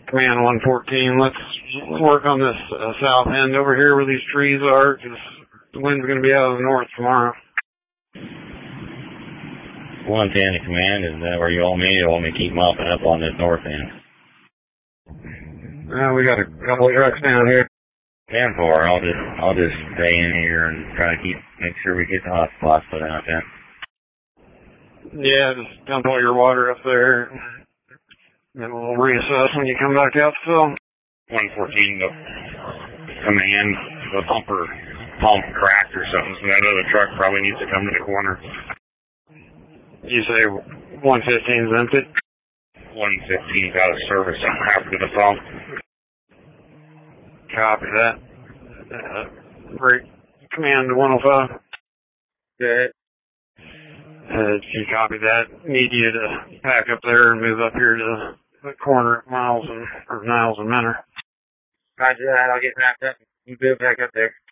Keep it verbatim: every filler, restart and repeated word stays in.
Command one fourteen, let's work on this uh, south end over here where these trees are, because the wind's going to be out of the north tomorrow. one ten to Command, is that where you want me? You want me to keep mopping up on this north end? Uh, we got a couple of trucks down here. ten four, I'll just, I'll just stay in here and try to keep, make sure we get the hot spots put out then. Yeah, just dump all your water up there. Then we'll reassess when you come back out, so. one fourteen, the Command, the bumper pump cracked or something, so that other truck probably needs to come to the corner. You say one fifteen's empty? one fifteen's out of service after the pump. Copy that. Uh, break Command one oh five. Good. Uh, you copy that. Need you to pack up there and move up here to the corner at Miles and, or Niles and Menor. Roger that, I'll get packed up. You go back up there.